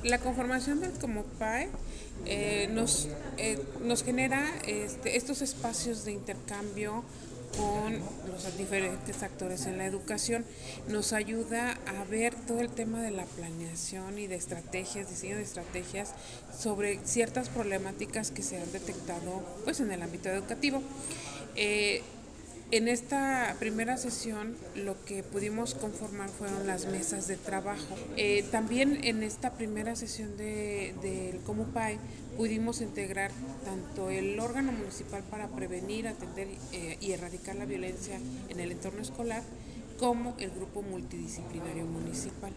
La conformación del Comopae nos genera estos espacios de intercambio con los diferentes actores en la educación. Nos ayuda a ver todo el tema de la planeación y de estrategias, diseño de estrategias sobre ciertas problemáticas que se han detectado pues, en el ámbito educativo. Eh, en esta primera sesión lo que pudimos conformar fueron las mesas de trabajo. También en esta primera sesión del Comupai pudimos integrar tanto el órgano municipal para prevenir, atender y erradicar la violencia en el entorno escolar, como el grupo multidisciplinario municipal.